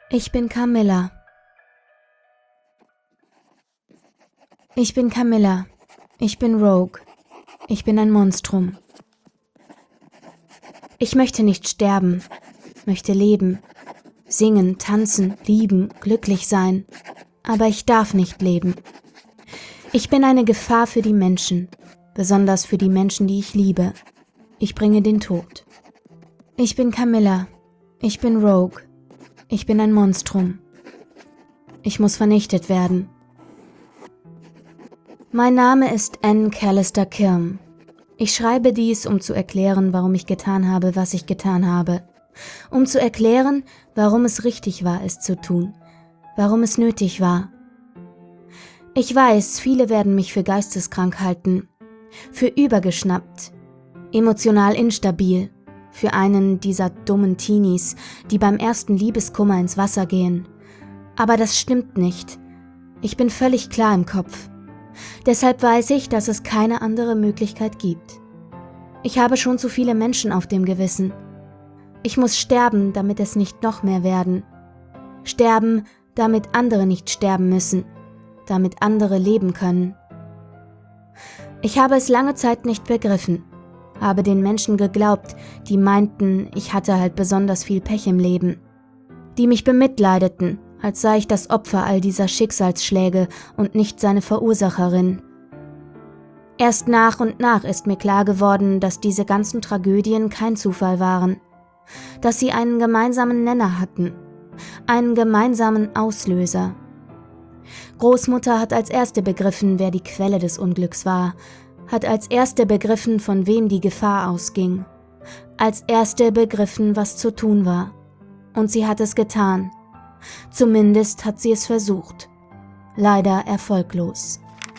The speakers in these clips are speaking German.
Ich bin Camilla. Ich bin Camilla. Ich bin Rogue. Ich bin ein Monstrum. Ich möchte nicht sterben, möchte leben, singen, tanzen, lieben, glücklich sein, aber ich darf nicht leben. Ich bin eine Gefahr für die Menschen, besonders für die Menschen, die ich liebe. Ich bringe den Tod. Ich bin Camilla. Ich bin Rogue. Ich bin ein Monstrum. Ich muss vernichtet werden. Mein Name ist Anne Callister Kirm. Ich schreibe dies, um zu erklären, warum ich getan habe, was ich getan habe. Um zu erklären, warum es richtig war, es zu tun. Warum es nötig war. Ich weiß, viele werden mich für geisteskrank halten. Für übergeschnappt. Emotional instabil. Für einen dieser dummen Teenies, die beim ersten Liebeskummer ins Wasser gehen. Aber das stimmt nicht. Ich bin völlig klar im Kopf. Deshalb weiß ich, dass es keine andere Möglichkeit gibt. Ich habe schon zu viele Menschen auf dem Gewissen. Ich muss sterben, damit es nicht noch mehr werden. Sterben, damit andere nicht sterben müssen. Damit andere leben können. Ich habe es lange Zeit nicht begriffen. Habe den Menschen geglaubt, die meinten, ich hatte halt besonders viel Pech im Leben. Die mich bemitleideten, als sei ich das Opfer all dieser Schicksalsschläge und nicht seine Verursacherin. Erst nach und nach ist mir klar geworden, dass diese ganzen Tragödien kein Zufall waren. Dass sie einen gemeinsamen Nenner hatten. Einen gemeinsamen Auslöser. Großmutter hat als erste begriffen, wer die Quelle des Unglücks war. Hat als erste begriffen, von wem die Gefahr ausging. Als erste begriffen, was zu tun war. Und sie hat es getan. Zumindest hat sie es versucht. Leider erfolglos.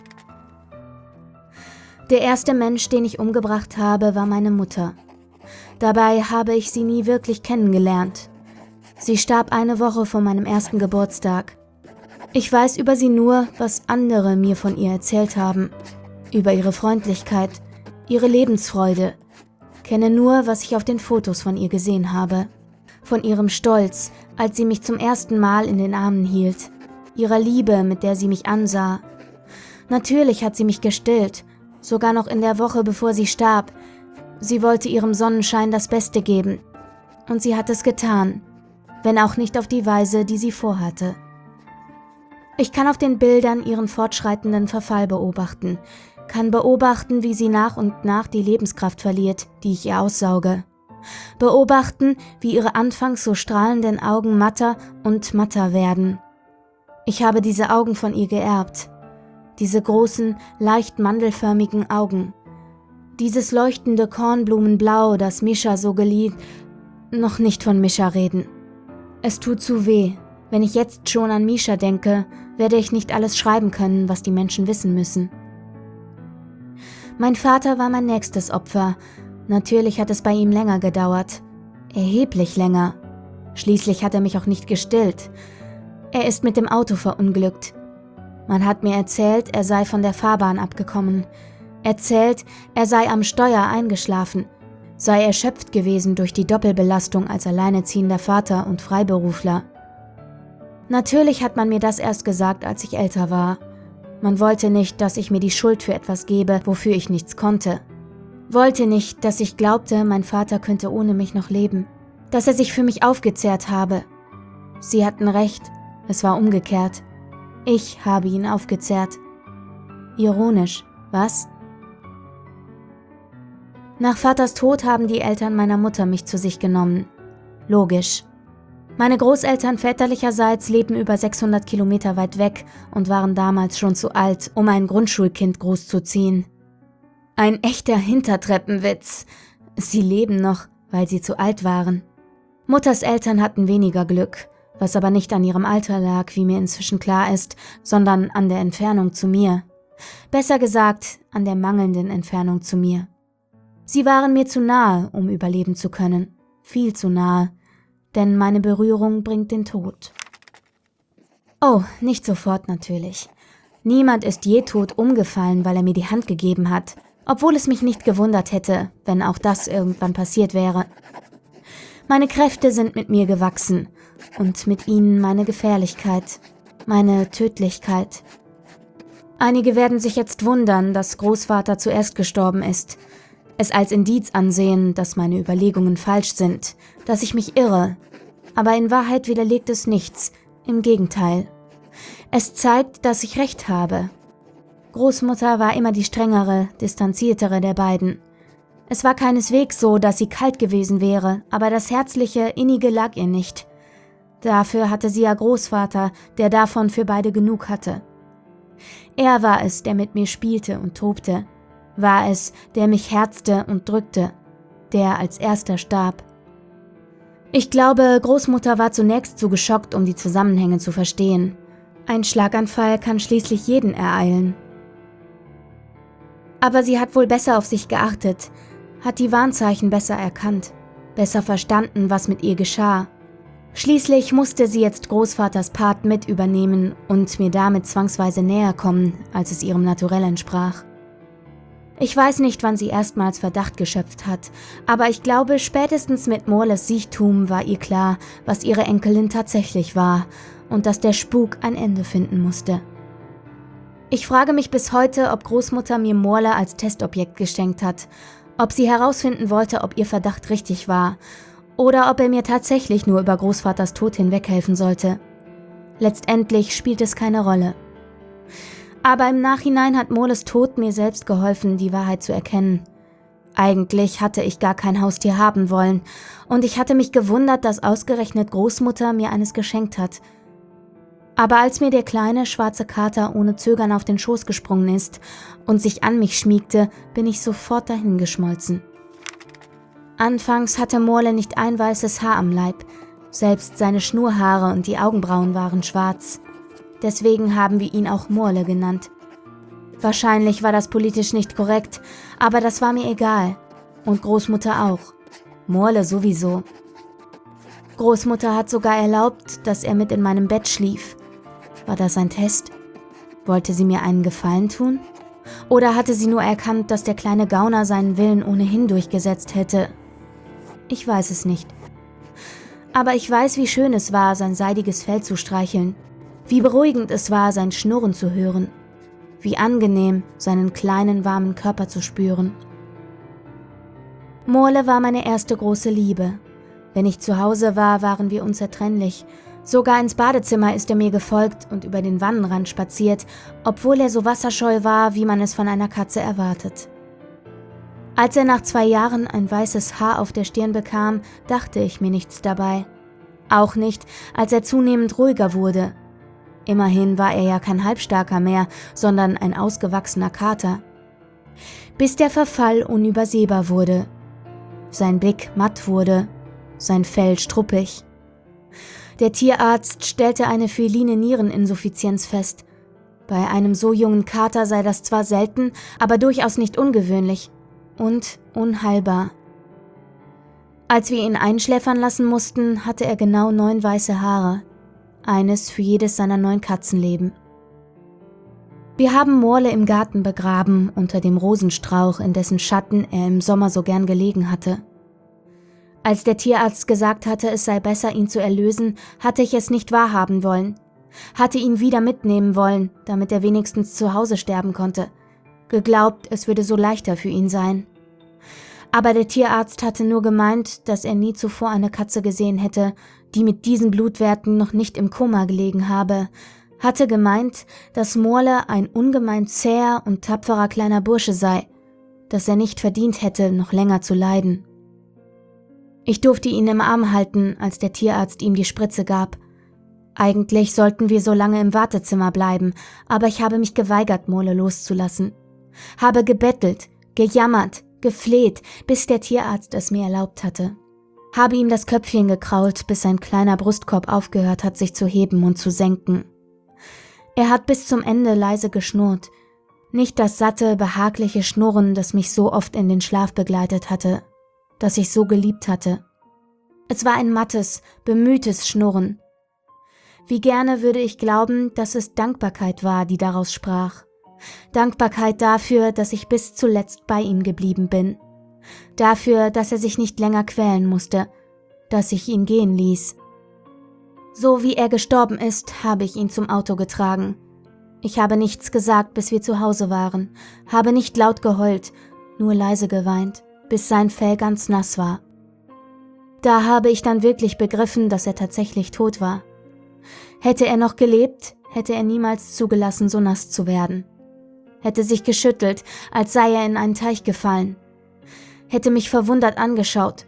Der erste Mensch, den ich umgebracht habe, war meine Mutter. Dabei habe ich sie nie wirklich kennengelernt. Sie starb eine Woche vor meinem ersten Geburtstag. Ich weiß über sie nur, was andere mir von ihr erzählt haben. Über ihre Freundlichkeit, ihre Lebensfreude. Kenne nur, was ich auf den Fotos von ihr gesehen habe. Von ihrem Stolz, als sie mich zum ersten Mal in den Armen hielt. Ihrer Liebe, mit der sie mich ansah. Natürlich hat sie mich gestillt, sogar noch in der Woche, bevor sie starb. Sie wollte ihrem Sonnenschein das Beste geben. Und sie hat es getan, wenn auch nicht auf die Weise, die sie vorhatte. Ich kann auf den Bildern ihren fortschreitenden Verfall beobachten, kann beobachten, wie sie nach und nach die Lebenskraft verliert, die ich ihr aussauge. Beobachten, wie ihre anfangs so strahlenden Augen matter und matter werden. Ich habe diese Augen von ihr geerbt. Diese großen, leicht mandelförmigen Augen. Dieses leuchtende Kornblumenblau, das Mischa so geliebt. Noch nicht von Mischa reden. Es tut zu weh. Wenn ich jetzt schon an Mischa denke, werde ich nicht alles schreiben können, was die Menschen wissen müssen. Mein Vater war mein nächstes Opfer. Natürlich hat es bei ihm länger gedauert. Erheblich länger. Schließlich hat er mich auch nicht gestillt. Er ist mit dem Auto verunglückt. Man hat mir erzählt, er sei von der Fahrbahn abgekommen. Erzählt, er sei am Steuer eingeschlafen. Sei erschöpft gewesen durch die Doppelbelastung als alleinerziehender Vater und Freiberufler. Natürlich hat man mir das erst gesagt, als ich älter war. Man wollte nicht, dass ich mir die Schuld für etwas gebe, wofür ich nichts konnte. Wollte nicht, dass ich glaubte, mein Vater könnte ohne mich noch leben. Dass er sich für mich aufgezehrt habe. Sie hatten recht, es war umgekehrt. Ich habe ihn aufgezehrt. Ironisch, was? Nach Vaters Tod haben die Eltern meiner Mutter mich zu sich genommen. Logisch. Meine Großeltern väterlicherseits leben über 600 Kilometer weit weg und waren damals schon zu alt, um ein Grundschulkind großzuziehen. Ein echter Hintertreppenwitz. Sie leben noch, weil sie zu alt waren. Mutters Eltern hatten weniger Glück, was aber nicht an ihrem Alter lag, wie mir inzwischen klar ist, sondern an der Entfernung zu mir. Besser gesagt, an der mangelnden Entfernung zu mir. Sie waren mir zu nahe, um überleben zu können. Viel zu nahe. Denn meine Berührung bringt den Tod. Oh, nicht sofort natürlich. Niemand ist je tot umgefallen, weil er mir die Hand gegeben hat, obwohl es mich nicht gewundert hätte, wenn auch das irgendwann passiert wäre. Meine Kräfte sind mit mir gewachsen und mit ihnen meine Gefährlichkeit, meine Tödlichkeit. Einige werden sich jetzt wundern, dass Großvater zuerst gestorben ist, es als Indiz ansehen, dass meine Überlegungen falsch sind, dass ich mich irre, aber in Wahrheit widerlegt es nichts, im Gegenteil. Es zeigt, dass ich recht habe. Großmutter war immer die strengere, distanziertere der beiden. Es war keineswegs so, dass sie kalt gewesen wäre, aber das Herzliche, Innige lag ihr nicht. Dafür hatte sie ja Großvater, der davon für beide genug hatte. Er war es, der mit mir spielte und tobte, war es, der mich herzte und drückte, der als erster starb. Ich glaube, Großmutter war zunächst zu geschockt, um die Zusammenhänge zu verstehen. Ein Schlaganfall kann schließlich jeden ereilen. Aber sie hat wohl besser auf sich geachtet, hat die Warnzeichen besser erkannt, besser verstanden, was mit ihr geschah. Schließlich musste sie jetzt Großvaters Part mit übernehmen und mir damit zwangsweise näher kommen, als es ihrem Naturell entsprach. Ich weiß nicht, wann sie erstmals Verdacht geschöpft hat, aber ich glaube, spätestens mit Morles Siechtum war ihr klar, was ihre Enkelin tatsächlich war und dass der Spuk ein Ende finden musste. Ich frage mich bis heute, ob Großmutter mir Morle als Testobjekt geschenkt hat, ob sie herausfinden wollte, ob ihr Verdacht richtig war oder ob er mir tatsächlich nur über Großvaters Tod hinweghelfen sollte. Letztendlich spielt es keine Rolle. Aber im Nachhinein hat Morles Tod mir selbst geholfen, die Wahrheit zu erkennen. Eigentlich hatte ich gar kein Haustier haben wollen und ich hatte mich gewundert, dass ausgerechnet Großmutter mir eines geschenkt hat. Aber als mir der kleine, schwarze Kater ohne Zögern auf den Schoß gesprungen ist und sich an mich schmiegte, bin ich sofort dahingeschmolzen. Anfangs hatte Morle nicht ein weißes Haar am Leib, selbst seine Schnurrhaare und die Augenbrauen waren schwarz. Deswegen haben wir ihn auch Morle genannt. Wahrscheinlich war das politisch nicht korrekt, aber das war mir egal. Und Großmutter auch. Morle sowieso. Großmutter hat sogar erlaubt, dass er mit in meinem Bett schlief. War das ein Test? Wollte sie mir einen Gefallen tun? Oder hatte sie nur erkannt, dass der kleine Gauner seinen Willen ohnehin durchgesetzt hätte? Ich weiß es nicht. Aber ich weiß, wie schön es war, sein seidiges Fell zu streicheln. Wie beruhigend es war, sein Schnurren zu hören. Wie angenehm, seinen kleinen, warmen Körper zu spüren. Morle war meine erste große Liebe. Wenn ich zu Hause war, waren wir unzertrennlich. Sogar ins Badezimmer ist er mir gefolgt und über den Wannenrand spaziert, obwohl er so wasserscheu war, wie man es von einer Katze erwartet. Als er nach 2 Jahren ein weißes Haar auf der Stirn bekam, dachte ich mir nichts dabei. Auch nicht, als er zunehmend ruhiger wurde. Immerhin war er ja kein Halbstarker mehr, sondern ein ausgewachsener Kater. Bis der Verfall unübersehbar wurde. Sein Blick matt wurde, sein Fell struppig. Der Tierarzt stellte eine feline Niereninsuffizienz fest. Bei einem so jungen Kater sei das zwar selten, aber durchaus nicht ungewöhnlich und unheilbar. Als wir ihn einschläfern lassen mussten, hatte er genau 9 weiße Haare, eines für jedes seiner 9 Katzenleben. Wir haben Morle im Garten begraben, unter dem Rosenstrauch, in dessen Schatten er im Sommer so gern gelegen hatte. Als der Tierarzt gesagt hatte, es sei besser, ihn zu erlösen, hatte ich es nicht wahrhaben wollen. Hatte ihn wieder mitnehmen wollen, damit er wenigstens zu Hause sterben konnte. Geglaubt, es würde so leichter für ihn sein. Aber der Tierarzt hatte nur gemeint, dass er nie zuvor eine Katze gesehen hätte, die mit diesen Blutwerten noch nicht im Koma gelegen habe, hatte gemeint, dass Morle ein ungemein zäher und tapferer kleiner Bursche sei, dass er nicht verdient hätte, noch länger zu leiden. Ich durfte ihn im Arm halten, als der Tierarzt ihm die Spritze gab. Eigentlich sollten wir so lange im Wartezimmer bleiben, aber ich habe mich geweigert, Morle loszulassen. Habe gebettelt, gejammert, gefleht, bis der Tierarzt es mir erlaubt hatte. Habe ihm das Köpfchen gekrault, bis sein kleiner Brustkorb aufgehört hat, sich zu heben und zu senken. Er hat bis zum Ende leise geschnurrt. Nicht das satte, behagliche Schnurren, das mich so oft in den Schlaf begleitet hatte, das ich so geliebt hatte. Es war ein mattes, bemühtes Schnurren. Wie gerne würde ich glauben, dass es Dankbarkeit war, die daraus sprach. Dankbarkeit dafür, dass ich bis zuletzt bei ihm geblieben bin. Dafür, dass er sich nicht länger quälen musste, dass ich ihn gehen ließ. So wie er gestorben ist, habe ich ihn zum Auto getragen. Ich habe nichts gesagt, bis wir zu Hause waren, habe nicht laut geheult, nur leise geweint, bis sein Fell ganz nass war. Da habe ich dann wirklich begriffen, dass er tatsächlich tot war. Hätte er noch gelebt, hätte er niemals zugelassen, so nass zu werden. Hätte sich geschüttelt, als sei er in einen Teich gefallen. Hätte mich verwundert angeschaut.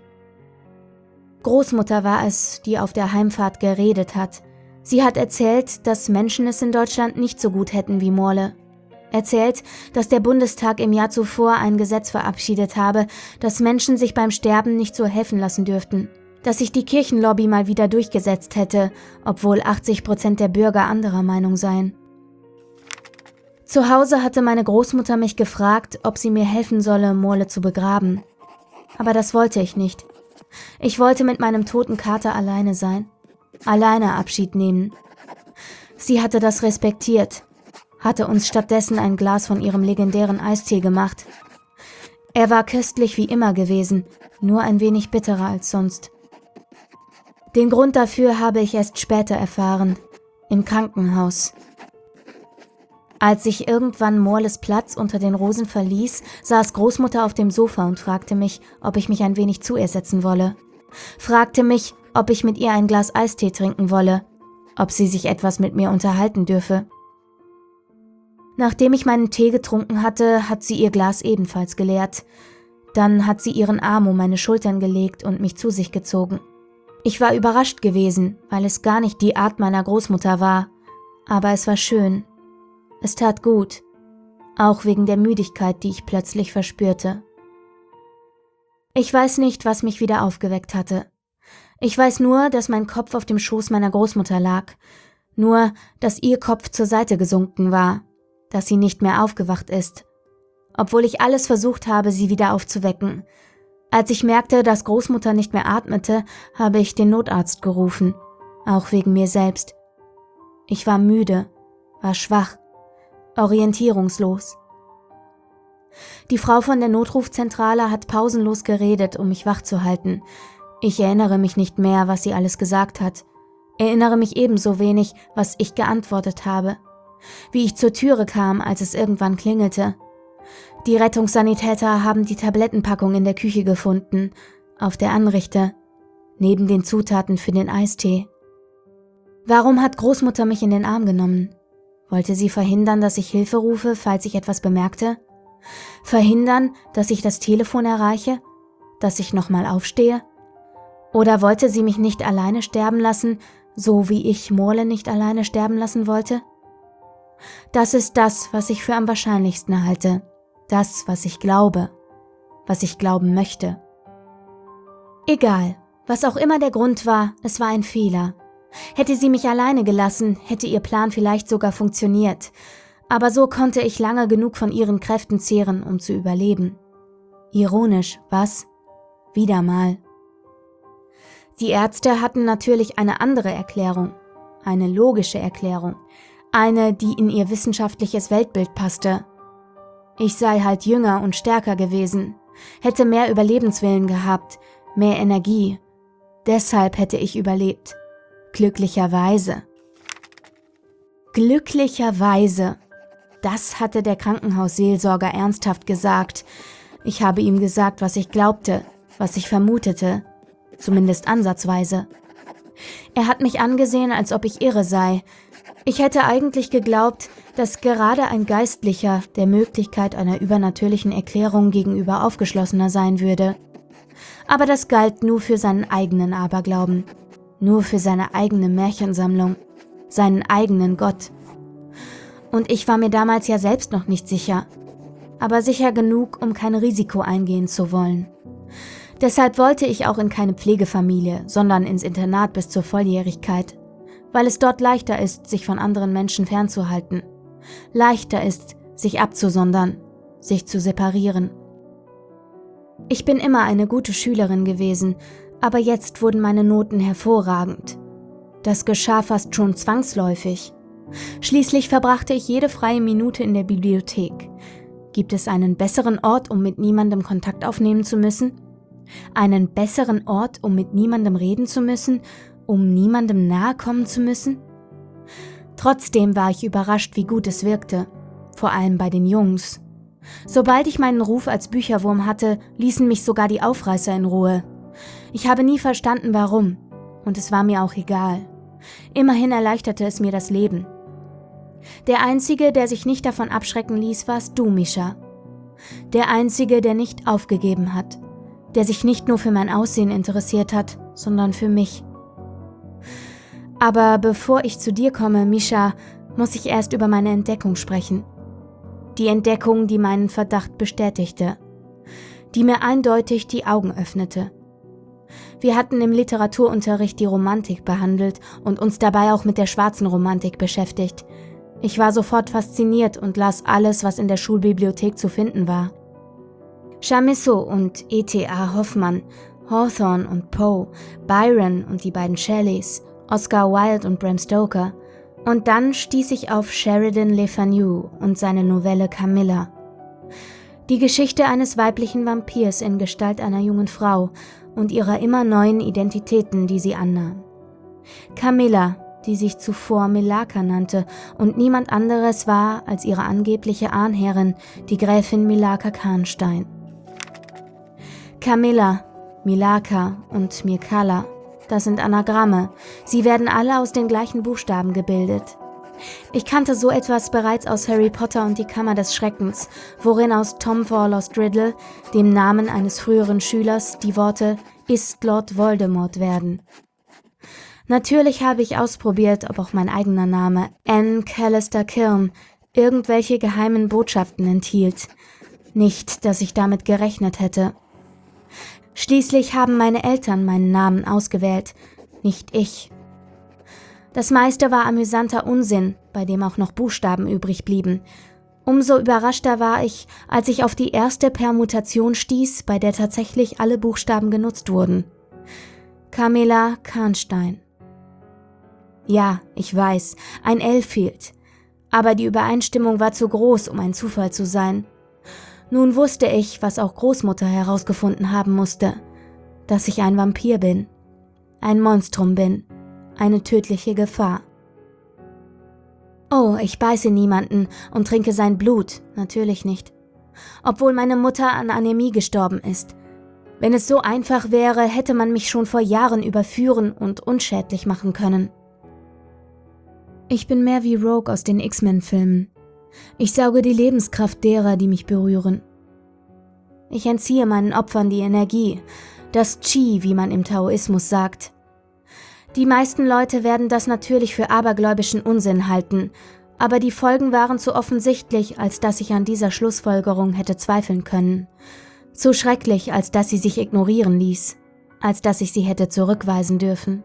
Großmutter war es, die auf der Heimfahrt geredet hat. Sie hat erzählt, dass Menschen es in Deutschland nicht so gut hätten wie Morle. Erzählt, dass der Bundestag im Jahr zuvor ein Gesetz verabschiedet habe, dass Menschen sich beim Sterben nicht so helfen lassen dürften. Dass sich die Kirchenlobby mal wieder durchgesetzt hätte, obwohl 80% der Bürger anderer Meinung seien. Zu Hause hatte meine Großmutter mich gefragt, ob sie mir helfen solle, Morle zu begraben. Aber das wollte ich nicht. Ich wollte mit meinem toten Kater alleine sein. Alleine Abschied nehmen. Sie hatte das respektiert, hatte uns stattdessen ein Glas von ihrem legendären Eistee gemacht. Er war köstlich wie immer gewesen, nur ein wenig bitterer als sonst. Den Grund dafür habe ich erst später erfahren, im Krankenhaus. Als ich irgendwann Morles Platz unter den Rosen verließ, saß Großmutter auf dem Sofa und fragte mich, ob ich mich ein wenig zu ihr setzen wolle. Fragte mich, ob ich mit ihr ein Glas Eistee trinken wolle, ob sie sich etwas mit mir unterhalten dürfe. Nachdem ich meinen Tee getrunken hatte, hat sie ihr Glas ebenfalls geleert. Dann hat sie ihren Arm um meine Schultern gelegt und mich zu sich gezogen. Ich war überrascht gewesen, weil es gar nicht die Art meiner Großmutter war, aber es war schön. Es tat gut, auch wegen der Müdigkeit, die ich plötzlich verspürte. Ich weiß nicht, was mich wieder aufgeweckt hatte. Ich weiß nur, dass mein Kopf auf dem Schoß meiner Großmutter lag, nur, dass ihr Kopf zur Seite gesunken war, dass sie nicht mehr aufgewacht ist, obwohl ich alles versucht habe, sie wieder aufzuwecken. Als ich merkte, dass Großmutter nicht mehr atmete, habe ich den Notarzt gerufen, auch wegen mir selbst. Ich war müde, war schwach, orientierungslos. Die Frau von der Notrufzentrale hat pausenlos geredet, um mich wach zu halten. Ich erinnere mich nicht mehr, was sie alles gesagt hat. Erinnere mich ebenso wenig, was ich geantwortet habe. Wie ich zur Türe kam, als es irgendwann klingelte. Die Rettungssanitäter haben die Tablettenpackung in der Küche gefunden, auf der Anrichte, neben den Zutaten für den Eistee. Warum hat Großmutter mich in den Arm genommen? Wollte sie verhindern, dass ich Hilfe rufe, falls ich etwas bemerkte? Verhindern, dass ich das Telefon erreiche? Dass ich nochmal aufstehe? Oder wollte sie mich nicht alleine sterben lassen, so wie ich Morle nicht alleine sterben lassen wollte? Das ist das, was ich für am wahrscheinlichsten halte. Das, was ich glaube. Was ich glauben möchte. Egal, was auch immer der Grund war, es war ein Fehler. Hätte sie mich alleine gelassen, hätte ihr Plan vielleicht sogar funktioniert. Aber so konnte ich lange genug von ihren Kräften zehren, um zu überleben. Ironisch, was? Wieder mal. Die Ärzte hatten natürlich eine andere Erklärung. Eine logische Erklärung. Eine, die in ihr wissenschaftliches Weltbild passte. Ich sei halt jünger und stärker gewesen, hätte mehr Überlebenswillen gehabt, mehr Energie. Deshalb hätte ich überlebt. Glücklicherweise. Glücklicherweise. Das hatte der Krankenhausseelsorger ernsthaft gesagt. Ich habe ihm gesagt, was ich glaubte, was ich vermutete. Zumindest ansatzweise. Er hat mich angesehen, als ob ich irre sei. Ich hätte eigentlich geglaubt, dass gerade ein Geistlicher der Möglichkeit einer übernatürlichen Erklärung gegenüber aufgeschlossener sein würde. Aber das galt nur für seinen eigenen Aberglauben, nur für seine eigene Märchensammlung, seinen eigenen Gott. Und ich war mir damals ja selbst noch nicht sicher, aber sicher genug, um kein Risiko eingehen zu wollen. Deshalb wollte ich auch in keine Pflegefamilie, sondern ins Internat bis zur Volljährigkeit, weil es dort leichter ist, sich von anderen Menschen fernzuhalten. Leichter ist, sich abzusondern, sich zu separieren. Ich bin immer eine gute Schülerin gewesen, aber jetzt wurden meine Noten hervorragend. Das geschah fast schon zwangsläufig. Schließlich verbrachte ich jede freie Minute in der Bibliothek. Gibt es einen besseren Ort, um mit niemandem Kontakt aufnehmen zu müssen? Einen besseren Ort, um mit niemandem reden zu müssen um niemandem nahe kommen zu müssen? Trotzdem war ich überrascht, wie gut es wirkte, vor allem bei den Jungs. Sobald ich meinen Ruf als Bücherwurm hatte, ließen mich sogar die Aufreißer in Ruhe. Ich habe nie verstanden, warum, und es war mir auch egal. Immerhin erleichterte es mir das Leben. Der Einzige, der sich nicht davon abschrecken ließ, warst du, Misha. Der Einzige, der nicht aufgegeben hat, der sich nicht nur für mein Aussehen interessiert hat, sondern für mich. Aber bevor ich zu dir komme, Misha, muss ich erst über meine Entdeckung sprechen. Die Entdeckung, die meinen Verdacht bestätigte, die mir eindeutig die Augen öffnete. Wir hatten im Literaturunterricht die Romantik behandelt und uns dabei auch mit der schwarzen Romantik beschäftigt. Ich war sofort fasziniert und las alles, was in der Schulbibliothek zu finden war. Chamisso und E.T.A. Hoffmann, Hawthorne und Poe, Byron und die beiden Shelleys, Oscar Wilde und Bram Stoker. Und dann stieß ich auf Sheridan Le Fanu und seine Novelle Camilla. Die Geschichte eines weiblichen Vampirs in Gestalt einer jungen Frau und ihrer immer neuen Identitäten, die sie annahm. Camilla, die sich zuvor Melaka nannte und niemand anderes war als ihre angebliche Ahnherrin, die Gräfin Melaka Karnstein. Camilla, Melaka und Mircalla, das sind Anagramme. Sie werden alle aus den gleichen Buchstaben gebildet. Ich kannte so etwas bereits aus Harry Potter und die Kammer des Schreckens, worin aus Tom Thorlos Riddle, dem Namen eines früheren Schülers, die Worte »Ist Lord Voldemort« werden. Natürlich habe ich ausprobiert, ob auch mein eigener Name, Anne Callister Kilm, irgendwelche geheimen Botschaften enthielt. Nicht, dass ich damit gerechnet hätte. Schließlich haben meine Eltern meinen Namen ausgewählt, nicht ich. Das meiste war amüsanter Unsinn, bei dem auch noch Buchstaben übrig blieben. Umso überraschter war ich, als ich auf die erste Permutation stieß, bei der tatsächlich alle Buchstaben genutzt wurden. Camilla Karnstein. Ja, ich weiß, ein L fehlt. Aber die Übereinstimmung war zu groß, um ein Zufall zu sein. Nun wusste ich, was auch Großmutter herausgefunden haben musste, dass ich ein Vampir bin, ein Monstrum bin, eine tödliche Gefahr. Oh, ich beiße niemanden und trinke sein Blut, natürlich nicht. Obwohl meine Mutter an Anämie gestorben ist. Wenn es so einfach wäre, hätte man mich schon vor Jahren überführen und unschädlich machen können. Ich bin mehr wie Rogue aus den X-Men-Filmen. Ich sauge die Lebenskraft derer, die mich berühren. Ich entziehe meinen Opfern die Energie, das Qi, wie man im Taoismus sagt. Die meisten Leute werden das natürlich für abergläubischen Unsinn halten, aber die Folgen waren zu offensichtlich, als dass ich an dieser Schlussfolgerung hätte zweifeln können. Zu schrecklich, als dass sie sich ignorieren ließ, als dass ich sie hätte zurückweisen dürfen.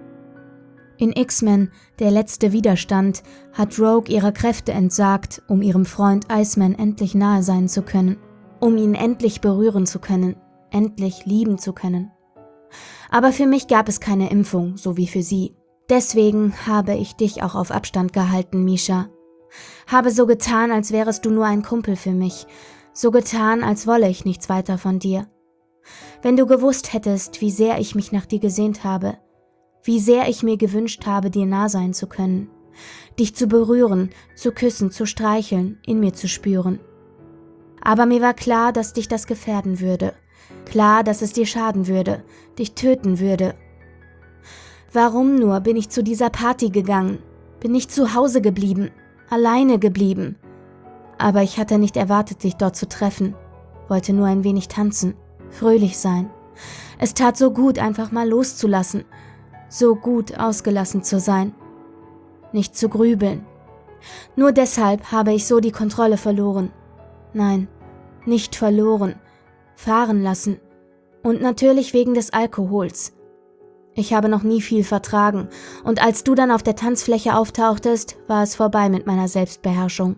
In X-Men, der letzte Widerstand, hat Rogue ihre Kräfte entsagt, um ihrem Freund Iceman endlich nahe sein zu können, um ihn endlich berühren zu können, endlich lieben zu können. Aber für mich gab es keine Impfung, so wie für sie. Deswegen habe ich dich auch auf Abstand gehalten, Misha. Habe so getan, als wärest du nur ein Kumpel für mich, so getan, als wolle ich nichts weiter von dir. Wenn du gewusst hättest, wie sehr ich mich nach dir gesehnt habe, wie sehr ich mir gewünscht habe, dir nah sein zu können, dich zu berühren, zu küssen, zu streicheln, in mir zu spüren. Aber mir war klar, dass dich das gefährden würde, klar, dass es dir schaden würde, dich töten würde. Warum nur bin ich zu dieser Party gegangen, bin nicht zu Hause geblieben, alleine geblieben? Aber ich hatte nicht erwartet, dich dort zu treffen, wollte nur ein wenig tanzen, fröhlich sein. Es tat so gut, einfach mal loszulassen, so gut ausgelassen zu sein, nicht zu grübeln. Nur deshalb habe ich so die Kontrolle verloren. Nein, nicht verloren, fahren lassen. Und natürlich wegen des Alkohols. Ich habe noch nie viel vertragen, und als du dann auf der Tanzfläche auftauchtest, war es vorbei mit meiner Selbstbeherrschung.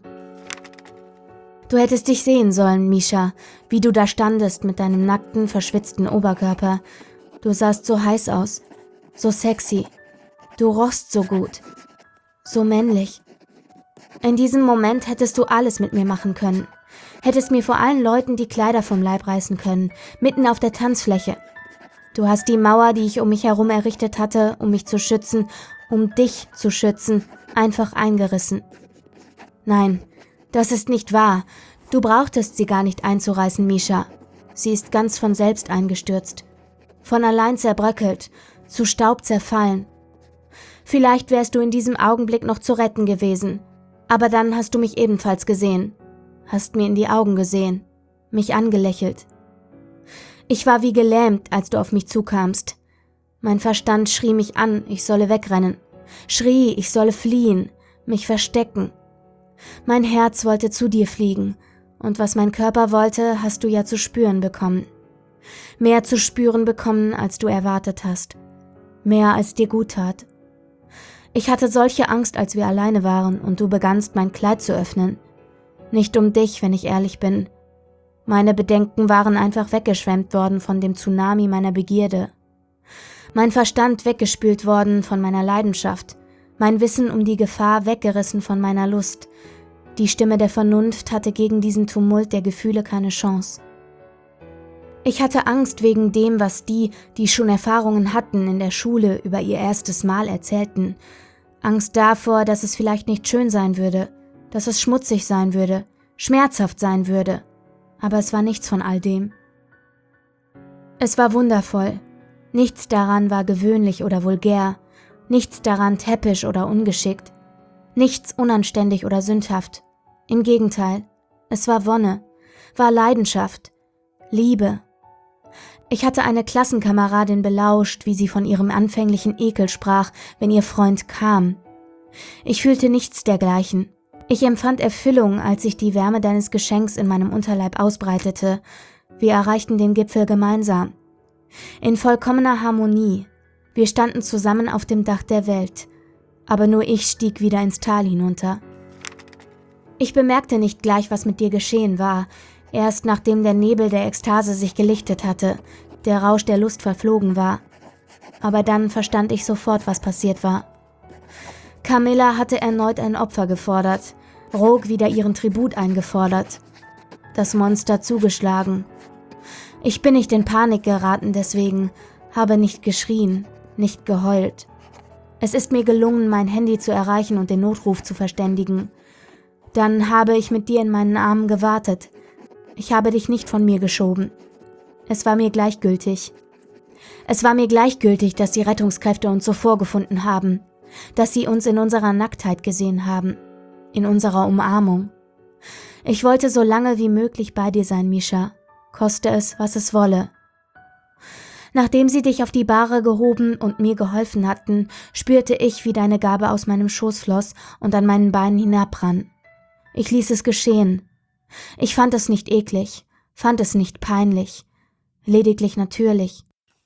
Du hättest dich sehen sollen, Misha, wie du da standest mit deinem nackten, verschwitzten Oberkörper. Du sahst so heiß aus. So sexy, du rochst so gut, so männlich. In diesem Moment hättest du alles mit mir machen können, hättest mir vor allen Leuten die Kleider vom Leib reißen können, mitten auf der Tanzfläche. Du hast die Mauer, die ich um mich herum errichtet hatte, um mich zu schützen, um dich zu schützen, einfach eingerissen. Nein, das ist nicht wahr. Du brauchtest sie gar nicht einzureißen, Misha. Sie ist ganz von selbst eingestürzt. Von allein zerbröckelt, zu Staub zerfallen. Vielleicht wärst du in diesem Augenblick noch zu retten gewesen. Aber dann hast du mich ebenfalls gesehen. Hast mir in die Augen gesehen. Mich angelächelt. Ich war wie gelähmt, als du auf mich zukamst. Mein Verstand schrie mich an, ich solle wegrennen. Schrie, ich solle fliehen, mich verstecken. Mein Herz wollte zu dir fliegen. Und was mein Körper wollte, hast du ja zu spüren bekommen. Mehr zu spüren bekommen, als du erwartet hast. Mehr, als dir gut tat. Ich hatte solche Angst, als wir alleine waren und du begannst, mein Kleid zu öffnen. Nicht um dich, wenn ich ehrlich bin. Meine Bedenken waren einfach weggeschwemmt worden von dem Tsunami meiner Begierde. Mein Verstand weggespült worden von meiner Leidenschaft. Mein Wissen um die Gefahr weggerissen von meiner Lust. Die Stimme der Vernunft hatte gegen diesen Tumult der Gefühle keine Chance. Ich hatte Angst wegen dem, was die schon Erfahrungen hatten, in der Schule über ihr erstes Mal erzählten. Angst davor, dass es vielleicht nicht schön sein würde, dass es schmutzig sein würde, schmerzhaft sein würde. Aber es war nichts von all dem. Es war wundervoll. Nichts daran war gewöhnlich oder vulgär, nichts daran täppisch oder ungeschickt, nichts unanständig oder sündhaft. Im Gegenteil, es war Wonne, war Leidenschaft, Liebe. Ich hatte eine Klassenkameradin belauscht, wie sie von ihrem anfänglichen Ekel sprach, wenn ihr Freund kam. Ich fühlte nichts dergleichen. Ich empfand Erfüllung, als sich die Wärme deines Geschenks in meinem Unterleib ausbreitete. Wir erreichten den Gipfel gemeinsam. In vollkommener Harmonie. Wir standen zusammen auf dem Dach der Welt. Aber nur ich stieg wieder ins Tal hinunter. Ich bemerkte nicht gleich, was mit dir geschehen war. Erst nachdem der Nebel der Ekstase sich gelichtet hatte, der Rausch der Lust verflogen war. Aber dann verstand ich sofort, was passiert war. Camilla hatte erneut ein Opfer gefordert, Rogue wieder ihren Tribut eingefordert. Das Monster zugeschlagen. Ich bin nicht in Panik geraten deswegen, habe nicht geschrien, nicht geheult. Es ist mir gelungen, mein Handy zu erreichen und den Notruf zu verständigen. Dann habe ich mit dir in meinen Armen gewartet. Ich habe dich nicht von mir geschoben. Es war mir gleichgültig. Es war mir gleichgültig, dass die Rettungskräfte uns so vorgefunden haben, dass sie uns in unserer Nacktheit gesehen haben, in unserer Umarmung. Ich wollte so lange wie möglich bei dir sein, Misha, koste es, was es wolle. Nachdem sie dich auf die Bahre gehoben und mir geholfen hatten, spürte ich, wie deine Gabe aus meinem Schoß floss und an meinen Beinen hinabrann. Ich ließ es geschehen. Ich fand es nicht eklig, fand es nicht peinlich, lediglich natürlich.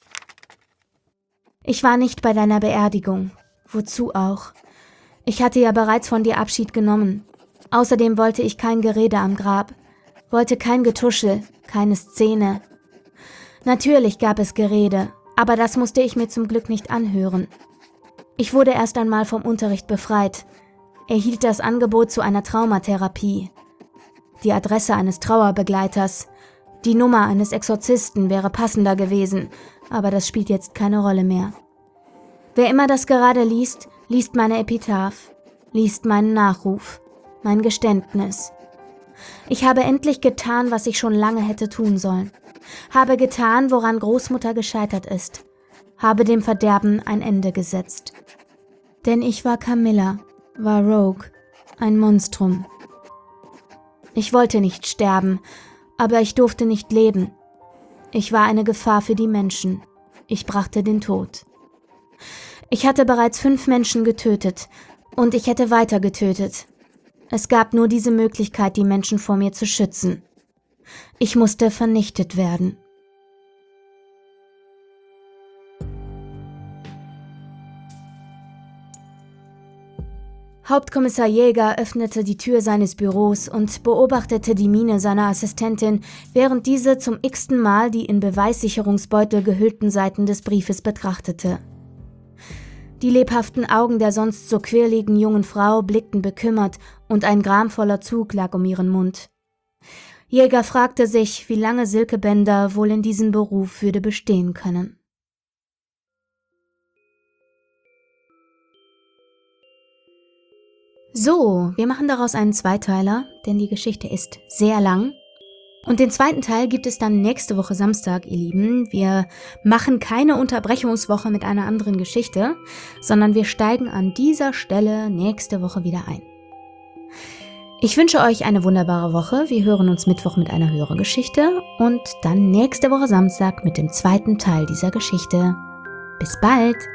Ich war nicht bei deiner Beerdigung. Wozu auch? Ich hatte ja bereits von dir Abschied genommen. Außerdem wollte ich kein Gerede am Grab, wollte kein Getuschel, keine Szene. Natürlich gab es Gerede, aber das musste ich mir zum Glück nicht anhören. Ich wurde erst einmal vom Unterricht befreit, erhielt das Angebot zu einer Traumatherapie. Die Adresse eines Trauerbegleiters, die Nummer eines Exorzisten wäre passender gewesen, aber das spielt jetzt keine Rolle mehr. Wer immer das gerade liest, liest meine Epitaph, liest meinen Nachruf, mein Geständnis. Ich habe endlich getan, was ich schon lange hätte tun sollen. Habe getan, woran Großmutter gescheitert ist. Habe dem Verderben ein Ende gesetzt. Denn ich war Camilla, war Rogue, ein Monstrum. Ich wollte nicht sterben, aber ich durfte nicht leben. Ich war eine Gefahr für die Menschen. Ich brachte den Tod. Ich hatte bereits 5 Menschen getötet und ich hätte weiter getötet. Es gab nur diese Möglichkeit, die Menschen vor mir zu schützen. Ich musste vernichtet werden. Hauptkommissar Jäger öffnete die Tür seines Büros und beobachtete die Miene seiner Assistentin, während diese zum x-ten Mal die in Beweissicherungsbeutel gehüllten Seiten des Briefes betrachtete. Die lebhaften Augen der sonst so quirligen jungen Frau blickten bekümmert und ein gramvoller Zug lag um ihren Mund. Jäger fragte sich, wie lange Silke Bender wohl in diesem Beruf würde bestehen können. So, wir machen daraus einen Zweiteiler, denn die Geschichte ist sehr lang. Und den zweiten Teil gibt es dann nächste Woche Samstag, ihr Lieben. Wir machen keine Unterbrechungswoche mit einer anderen Geschichte, sondern wir steigen an dieser Stelle nächste Woche wieder ein. Ich wünsche euch eine wunderbare Woche. Wir hören uns Mittwoch mit einer Hörergeschichte und dann nächste Woche Samstag mit dem zweiten Teil dieser Geschichte. Bis bald!